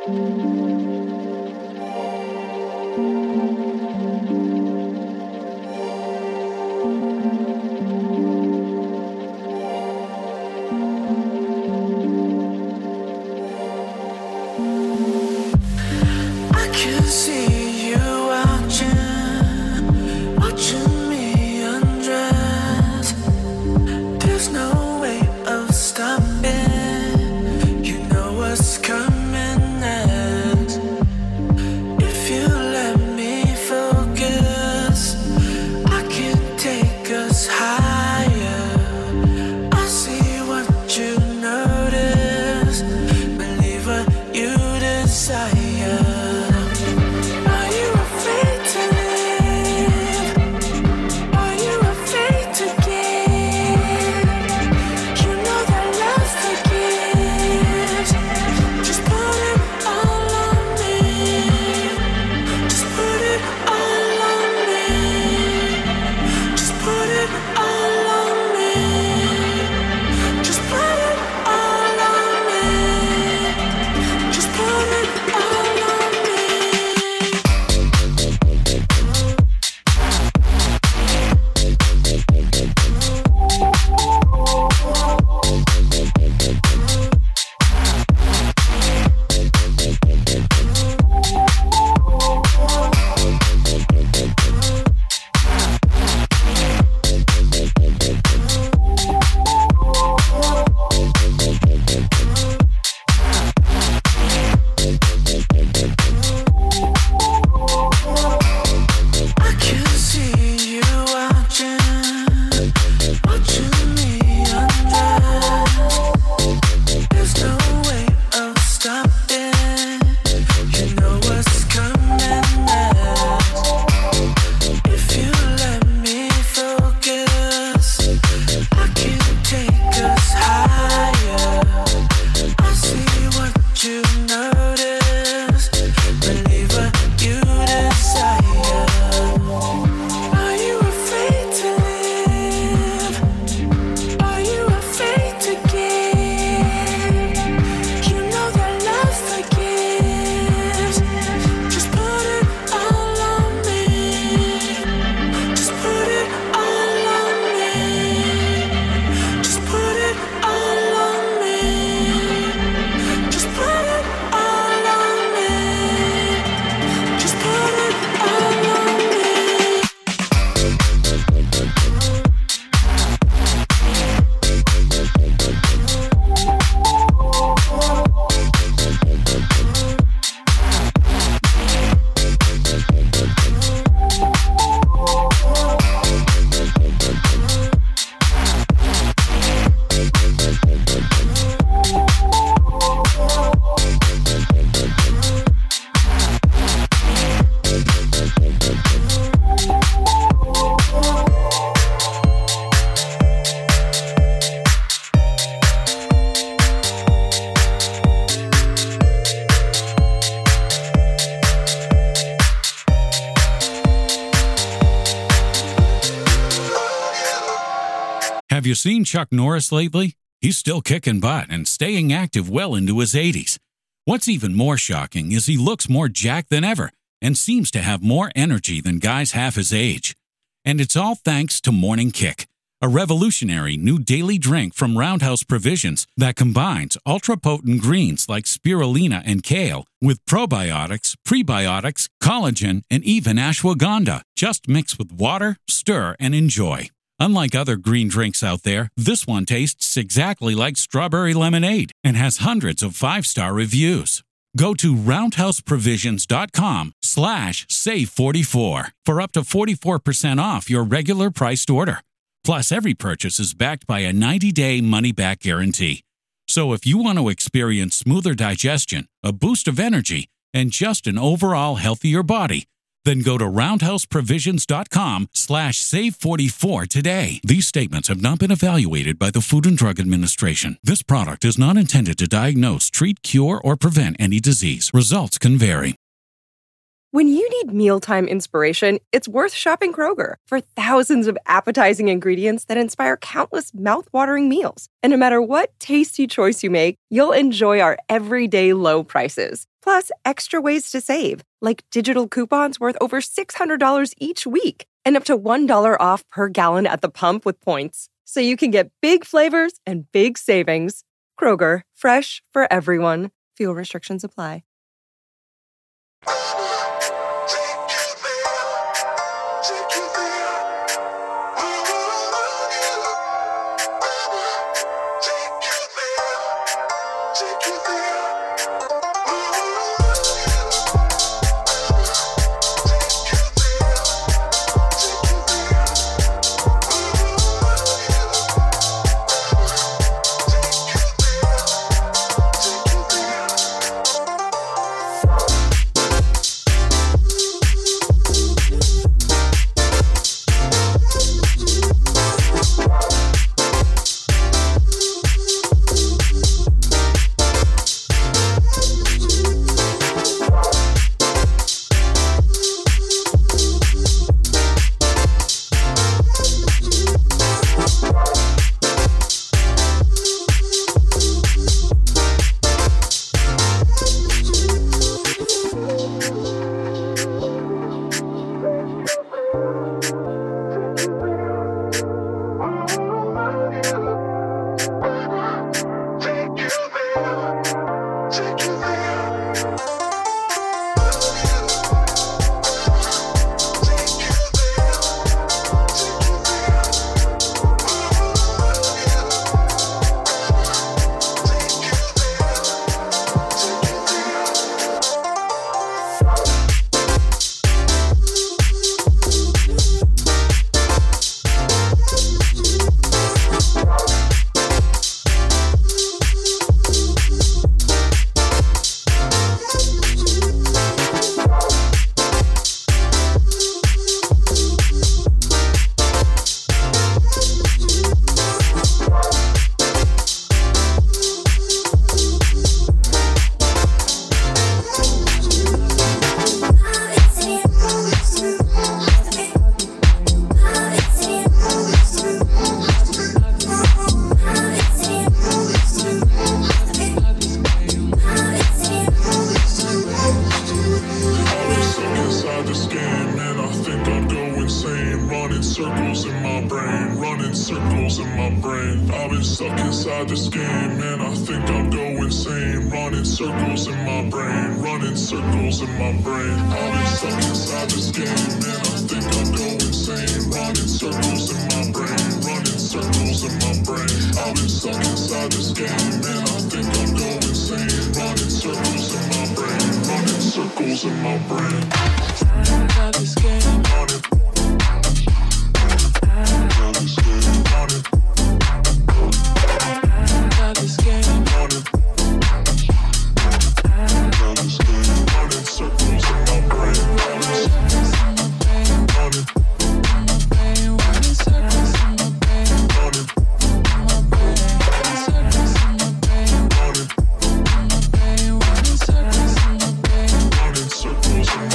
Have you seen Chuck Norris lately? He's still kicking butt and staying active well into his 80s. What's even more shocking is he looks more jacked than ever and seems to have more energy than guys half his age. And it's all thanks to Morning Kick, a revolutionary new daily drink from Roundhouse Provisions that combines ultra-potent greens like spirulina and kale with probiotics, prebiotics, collagen, and even ashwagandha. Just mix with water, stir, and enjoy. Unlike other green drinks out there, this one tastes exactly like strawberry lemonade and has hundreds of 5-star reviews. Go to roundhouseprovisionscom/save44 for up to 44% off your regular priced order. Plus, every purchase is backed by a 90-day money-back guarantee. So if you want to experience smoother digestion, a boost of energy, and just an overall healthier body, then go to roundhouseprovisionscom/save44 today. These statements have not been evaluated by the Food and Drug Administration. This product is not intended to diagnose, treat, cure, or prevent any disease. Results can vary. When you need mealtime inspiration, it's worth shopping Kroger for thousands of appetizing ingredients that inspire countless mouth-watering meals. And no matter what tasty choice you make, you'll enjoy our everyday low prices. Plus, extra ways to save, like digital coupons worth over $600 each week and up to $1 off per gallon at the pump with points. So you can get big flavors and big savings. Kroger, fresh for everyone. Fuel restrictions apply. Circles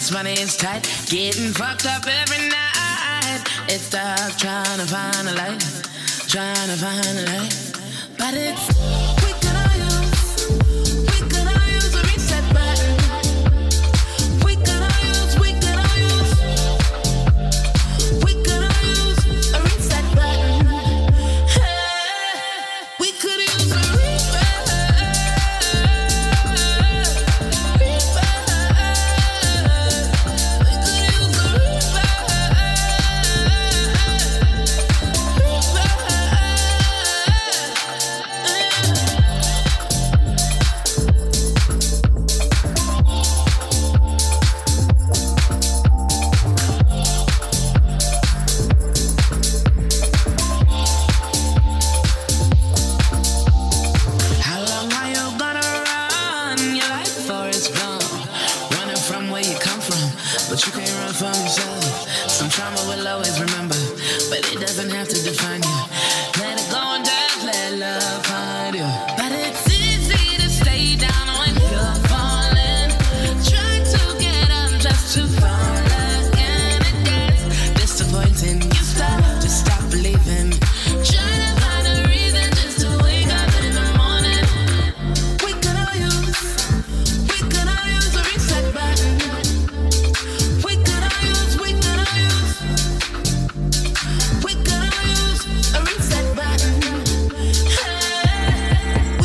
what's funny is tight. Getting fucked up every night. It's dark, trying to find a light. Trying to find a light. But it's we could all use a reset button. We could all use a reset button. Hey, we could use a reset. But you can't run from yourself. Some trauma will always remember, but it doesn't have to define you. Let it go and just let love find you. But it's easy to stay down when you're falling. Try to get up just to fall again. It gets disappointing. You stop believing. Try to find a reason just to wake up in the morning. We could all use a reset button. We could all use a reset button. Hey.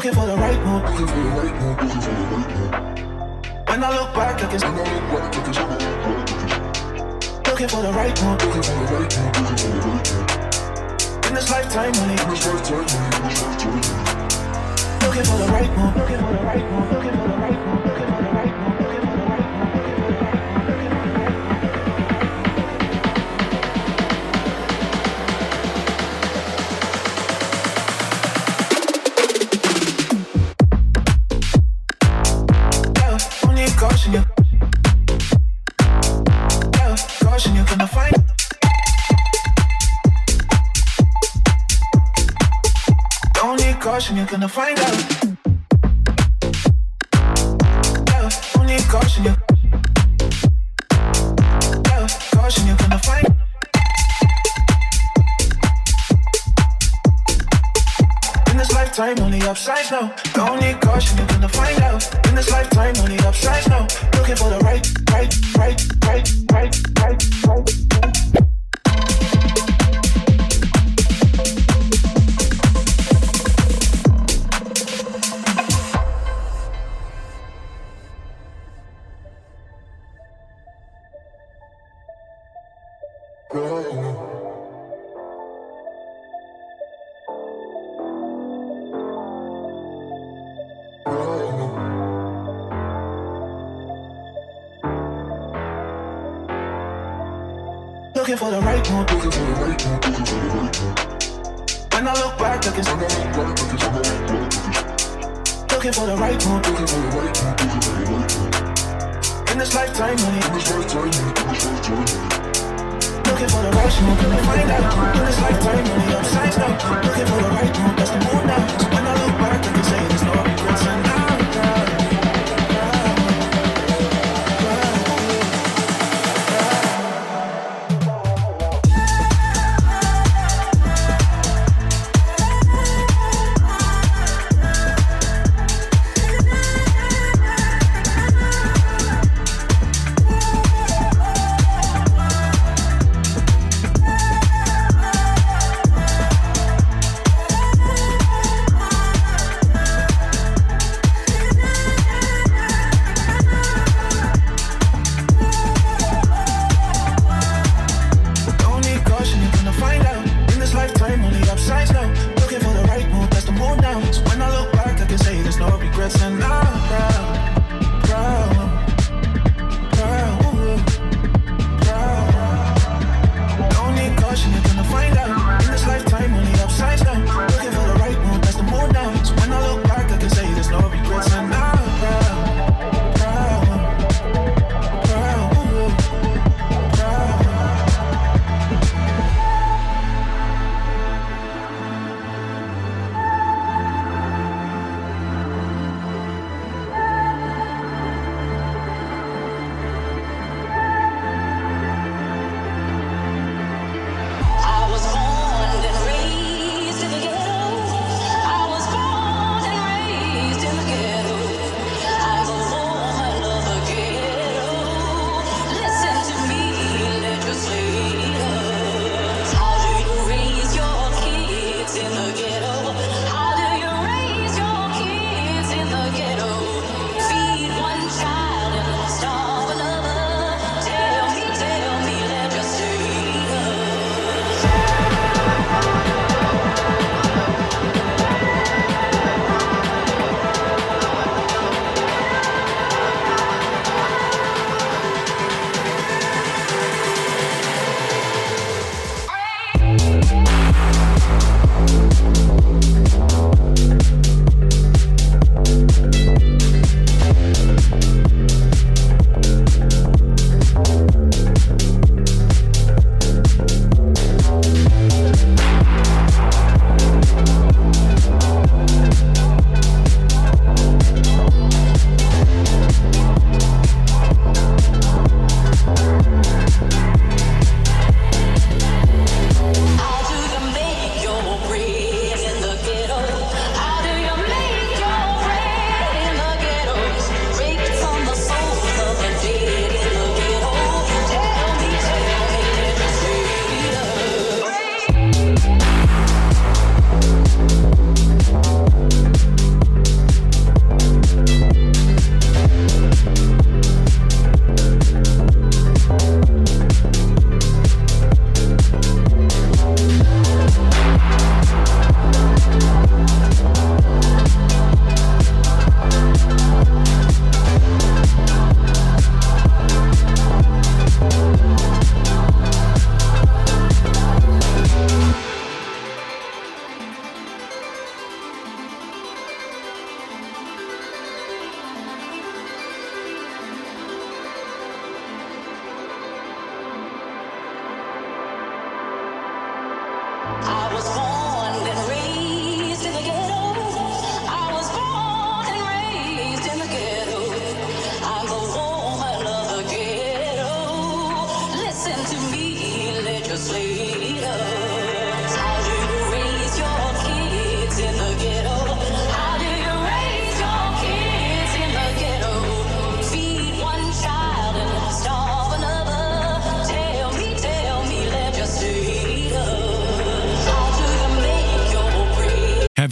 Looking for the right move. When I look back, I can see. Looking for the right move. In this lifetime, only. Looking for the right move. Looking for the right move. Looking for the right move. Looking for the right move. Looking for the right move. Caution you, yeah, caution you, gonna find. Don't need caution, you're gonna find out. Yeah, don't need caution you. Yeah, caution, you're gonna find. In this lifetime, only upside down. Don't need caution, you're gonna find out. In this lifetime, only upside down. Looking for the right. Looking for the right one. When I look back, I can see. Looking for the right one. In this lifetime, only. Looking for the right one. Gonna find out. In this lifetime, only upside down. Looking for the right one. That's the moon now. When I look back, I can say there's no regrets and now.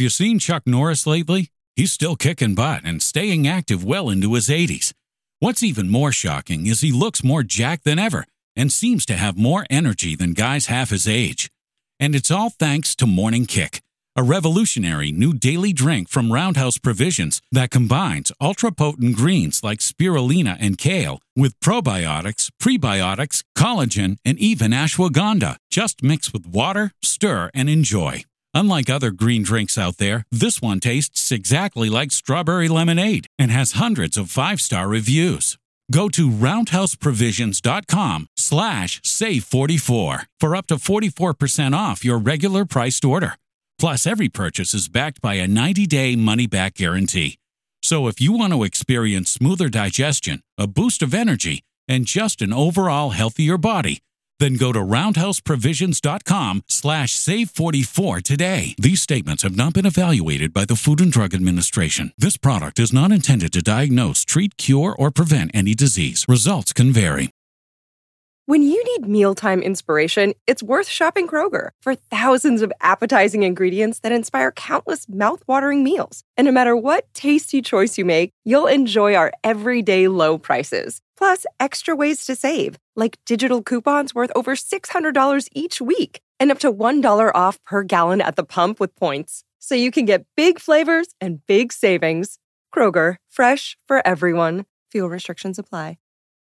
Have you seen Chuck Norris lately? He's still kicking butt and staying active well into his 80s. What's even more shocking is he looks more jacked than ever and seems to have more energy than guys half his age. And it's all thanks to Morning Kick, a revolutionary new daily drink from Roundhouse Provisions that combines ultra-potent greens like spirulina and kale with probiotics, prebiotics, collagen, and even ashwagandha. Just mix with water, stir, and enjoy. Unlike other green drinks out there, this one tastes exactly like strawberry lemonade and has hundreds of 5-star reviews. Go to roundhouseprovisions.com/save44 for up to 44% off your regular priced order. Plus, every purchase is backed by a 90-day money-back guarantee. So if you want to experience smoother digestion, a boost of energy, and just an overall healthier body, then go to roundhouseprovisions.com/save44 today. These statements have not been evaluated by the Food and Drug Administration. This product is not intended to diagnose, treat, cure, or prevent any disease. Results can vary. When you need mealtime inspiration, it's worth shopping Kroger for thousands of appetizing ingredients that inspire countless mouth-watering meals. And no matter what tasty choice you make, you'll enjoy our everyday low prices. Plus, extra ways to save, like digital coupons worth over $600 each week and up to $1 off per gallon at the pump with points. So you can get big flavors and big savings. Kroger, fresh for everyone. Fuel restrictions apply.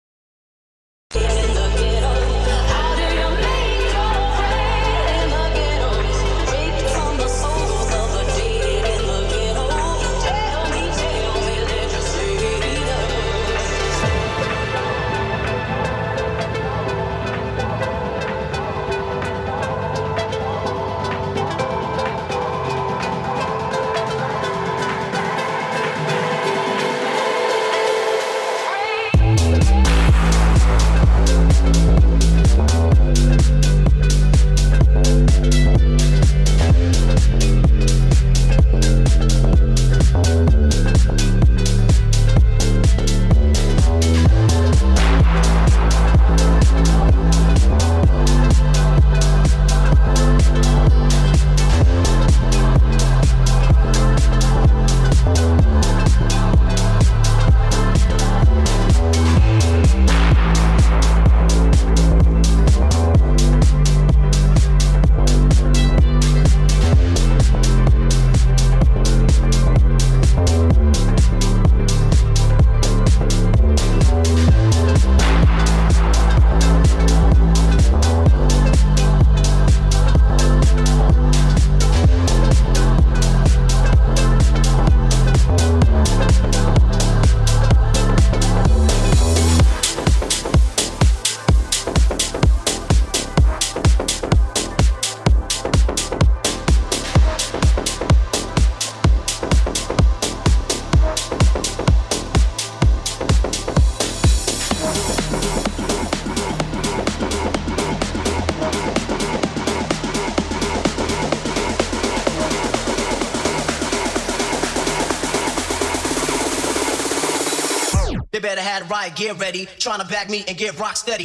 They better have right, get ready, trying to back me and get rock steady.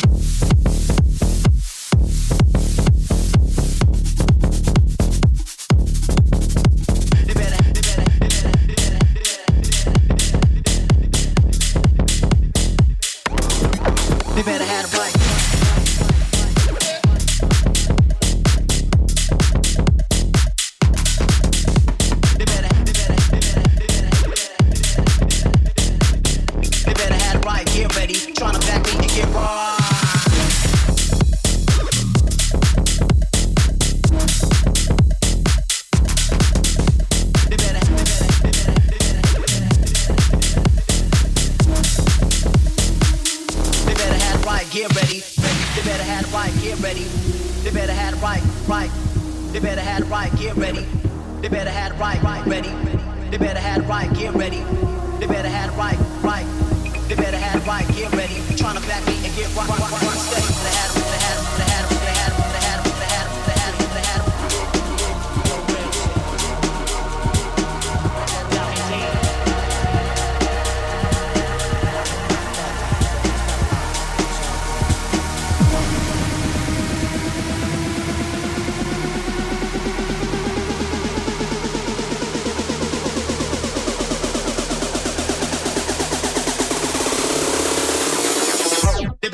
They better have right.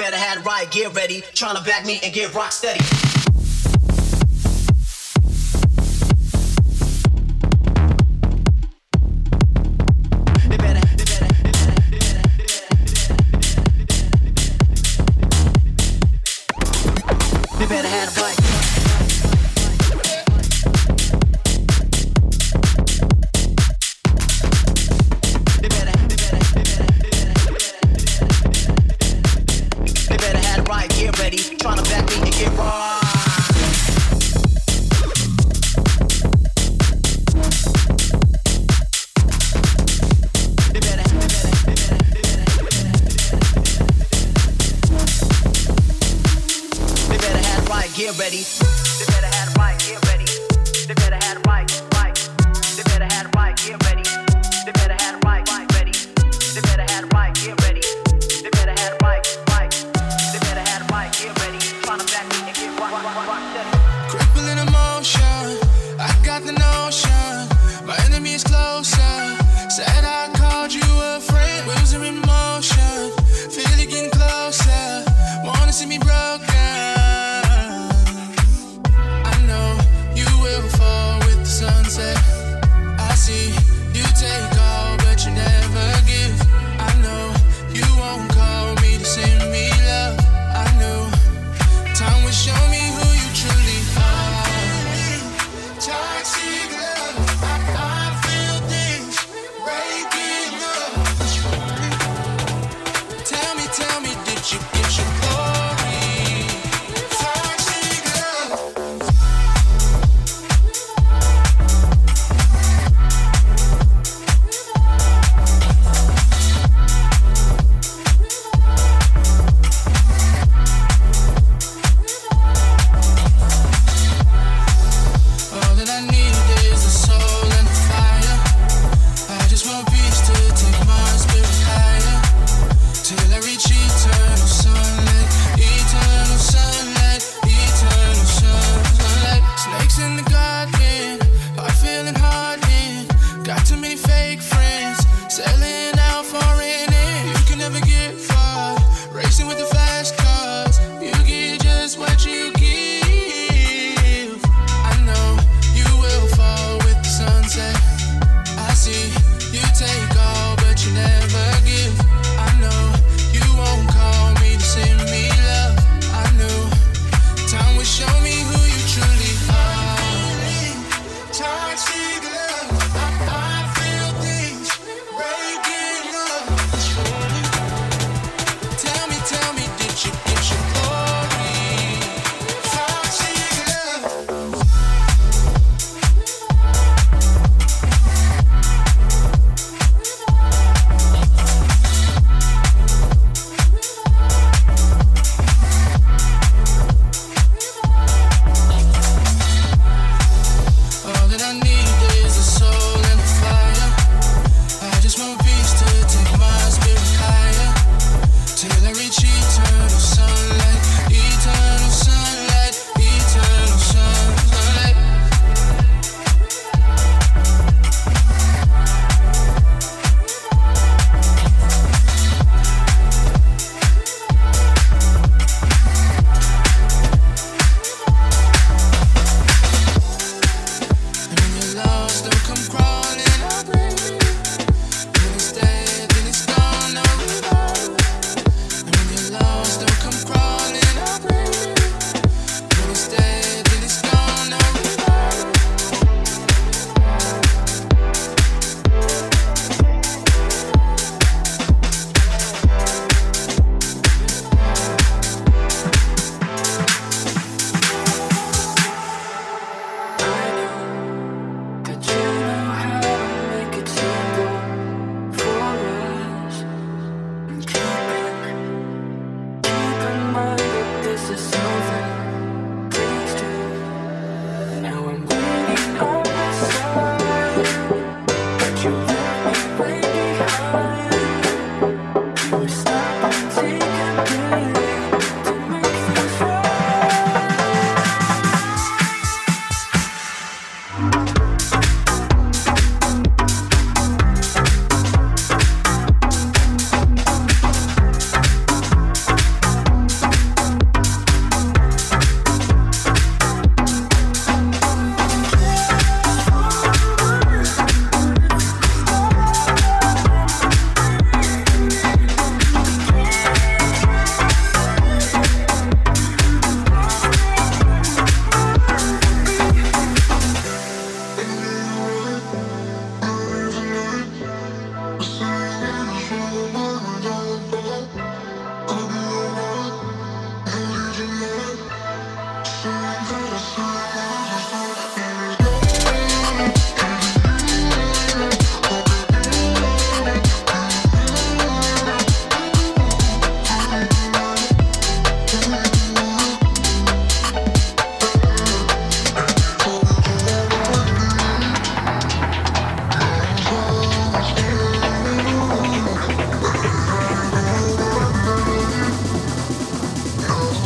better have the right gear ready. Trying to back me and get rock steady. They better have the right. They better have the right gear ready. Trying to back me and get raw. They better have the right gear ready. They better have the right gear ready. They better have the right. They better have the right gear ready. They better have the right ready. They better have the right gear ready. They better have the right. They better have the right gear ready. Trying to back me and get rock steady. Crippling emotion, I got the notion. My enemy is closer. Said I called you a friend. Wheels are in motion, feel it getting closer. Wanna see me broken. I know you will fall with the sunset. I see you take all, but you never give. I know you won't call me to send me love. I knew time would show me who you truly are. Toxic love, I feel things breaking up. Tell me, did you get your glory?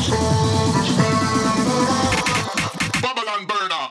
Babylon burner.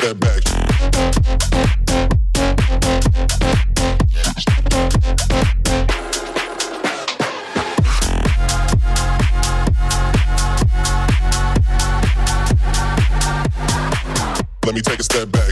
step back. Let me take a step back.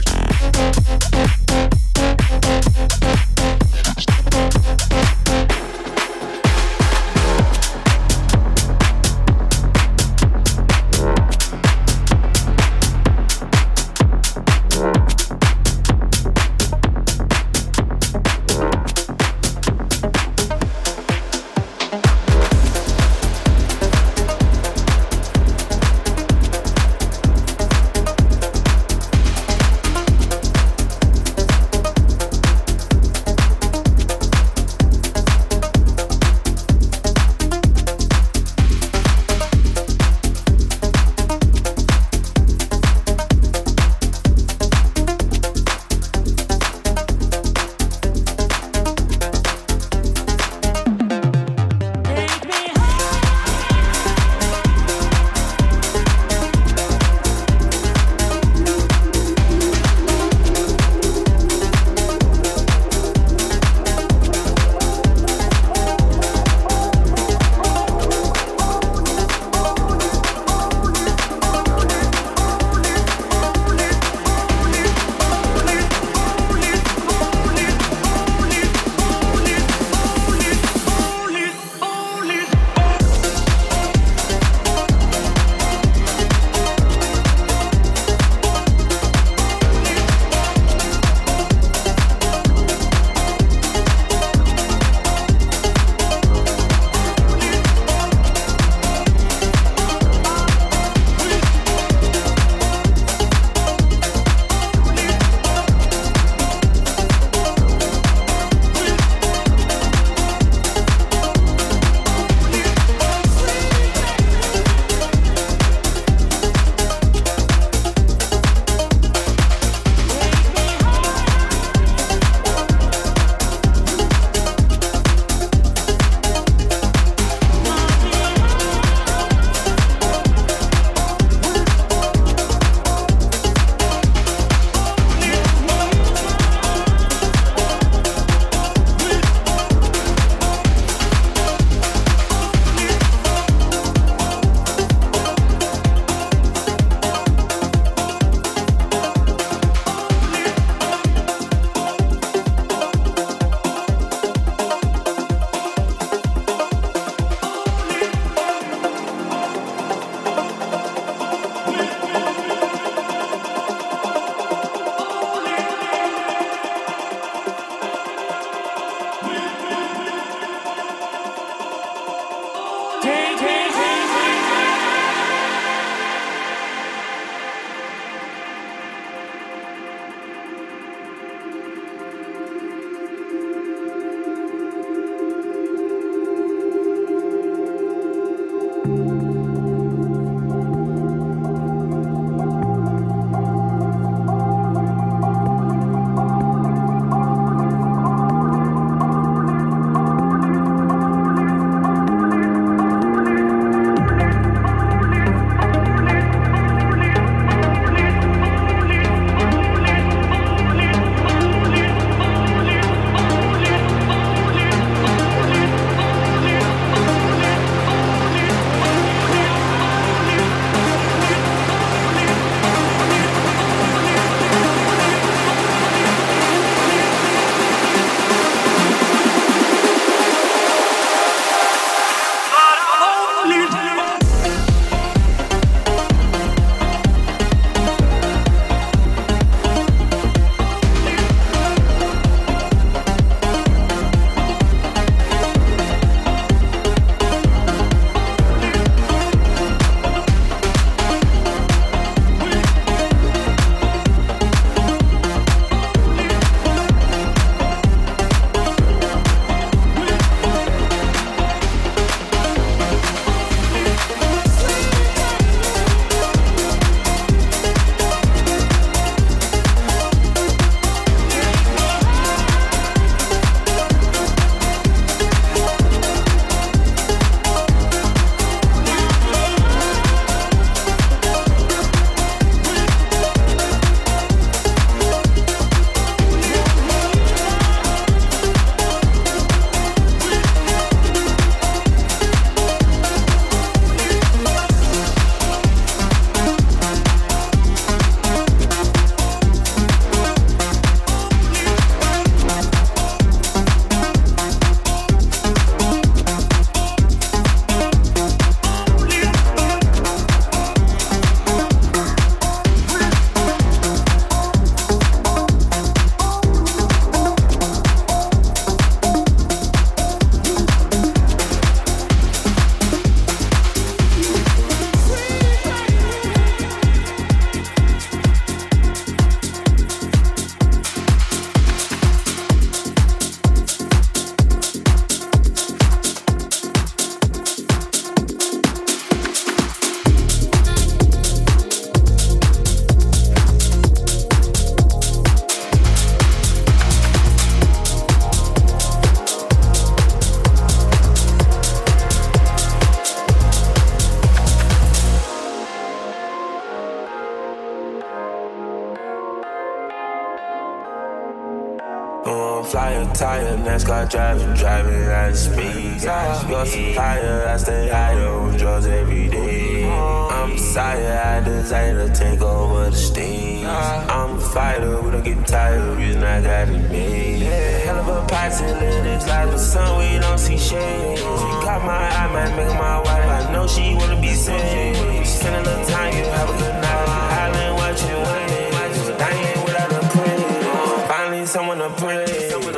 Flyer, tire, NASCAR driving at speed. Your supplier, I stay higher on drugs every day. I'm a sire, I desire to take over the stage. I'm a fighter, we don't get tired, reason I got it made. Hell of a posse, live this life, but some we don't see shade. She got my eye, might make her my wife, I know she wanna be saved. Spend a little time, you have a good night. Island watching waves, dying without a praise. Finally someone to praise.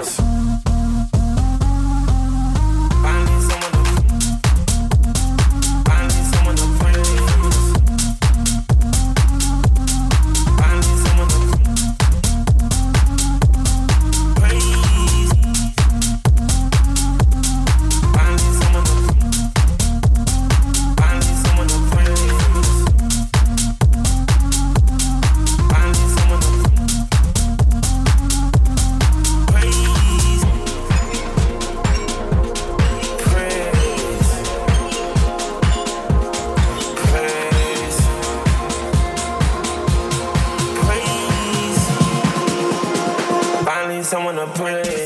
Someone to praise.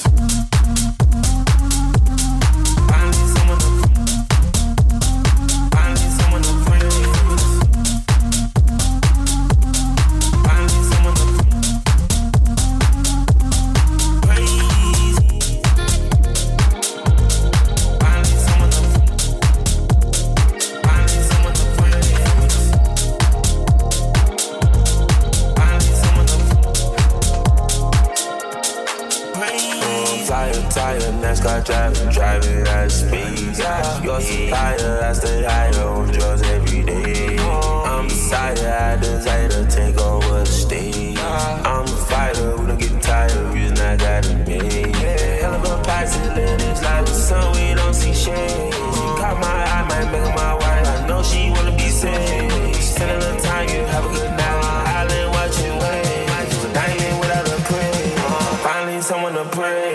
NASCAR driving at speed. Your supplier, I stay higher on drugs every day. I'm a sire, I desire to take over the stage. I'm a fighter, we don't get tired, reason I got it made. Hell of a posse, live this life, but some we don't see shade. She caught my eye, might make her my wife, I know she wanna be saved. Spend a little time, you have a good night. Island watching waves, diamond without a praise. Finally someone to praise.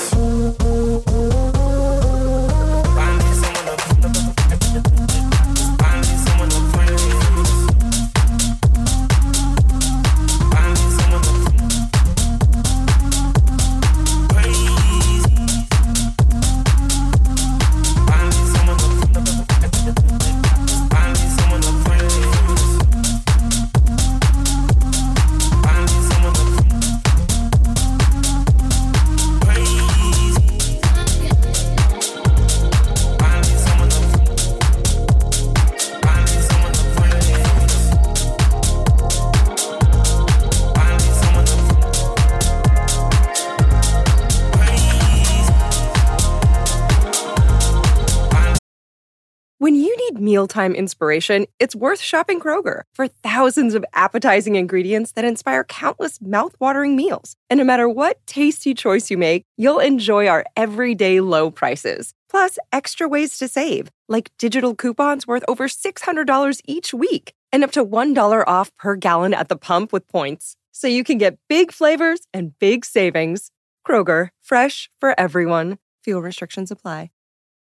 When you need mealtime inspiration, it's worth shopping Kroger for thousands of appetizing ingredients that inspire countless mouth-watering meals. And no matter what tasty choice you make, you'll enjoy our everyday low prices. Plus, extra ways to save, like digital coupons worth over $600 each week and up to $1 off per gallon at the pump with points. So you can get big flavors and big savings. Kroger, fresh for everyone. Fuel restrictions apply.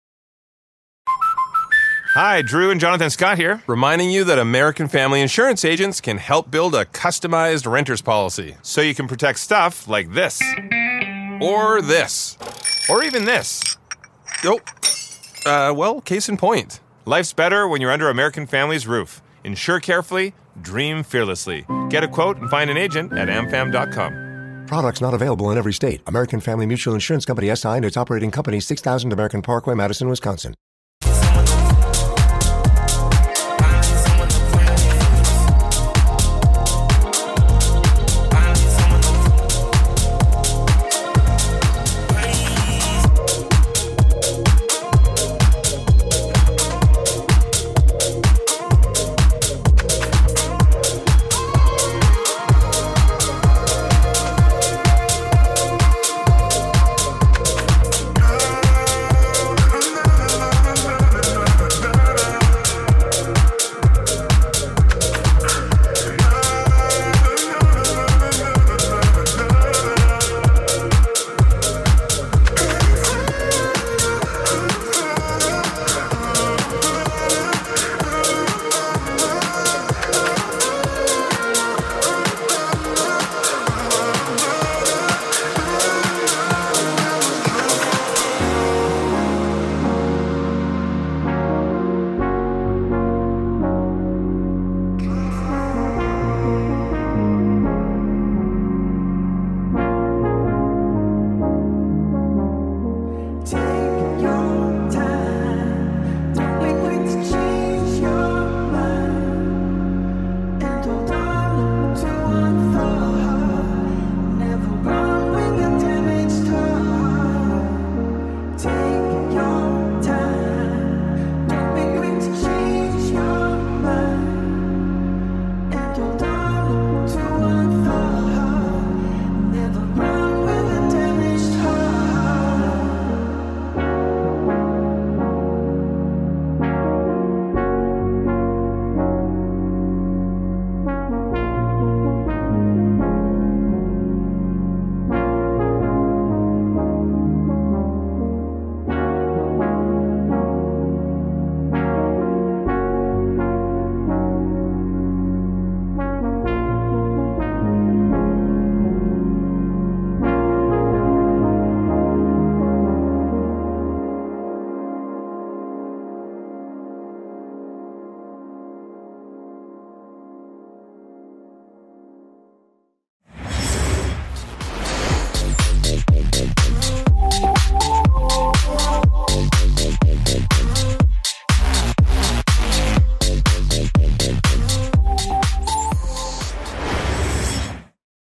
Hi, Drew and Jonathan Scott here, reminding you that American Family Insurance agents can help build a customized renter's policy so you can protect stuff like this, or this, or even this. Oh, well, case in point. Life's better when you're under American Family's roof. Insure carefully, dream fearlessly. Get a quote and find an agent at amfam.com. Products not available in every state. American Family Mutual Insurance Company SI and its operating company 6000 American Parkway, Madison, Wisconsin.